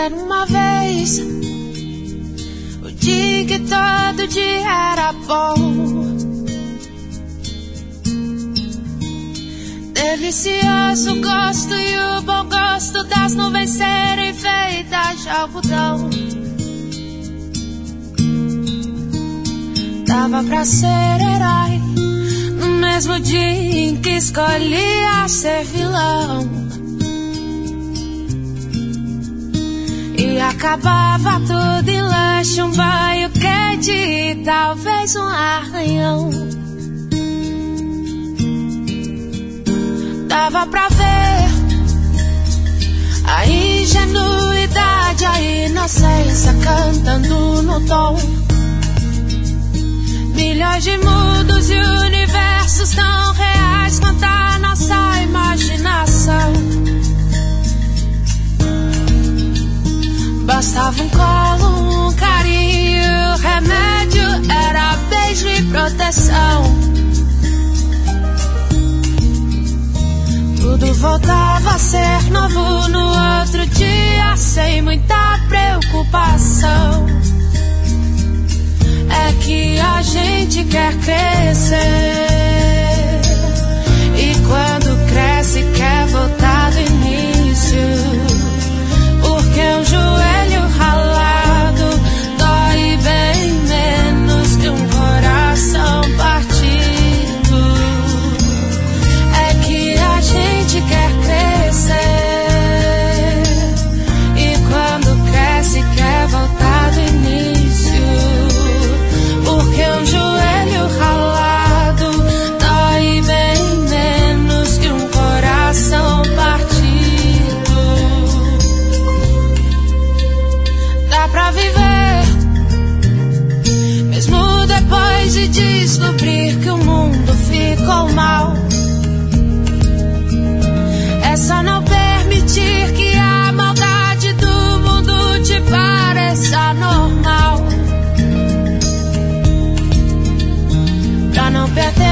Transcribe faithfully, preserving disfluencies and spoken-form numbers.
Era uma vez o dia que todo dia era bom, delicioso gosto e o bom gosto das nuvens serem feitas de algodão. Dava pra ser herói no mesmo dia em que escolhia ser vilão. E acabava tudo em lanche, um banho quente e talvez um arranhão. Dava pra ver a ingenuidade, a inocência cantando no tom. Milhões de mundos e universos tão reais quanto a nossa imaginação. Bastava um colo, um carinho, remédio era beijo e proteção. Tudo voltava a ser novo no outro dia, sem muita preocupação. É que a gente quer crescer, e quando cresce quer voltar do início. Porque um joelho ralado dói bem menos que um coração partido. É que a gente quer crescer, e quando cresce quer voltar do início. Porque um joelho ralado dói bem menos que um coração partido. Dá pra viver, mesmo depois de descobrir que o mundo ficou mal. É só não permitir que a maldade do mundo te pareça normal. Pra não perder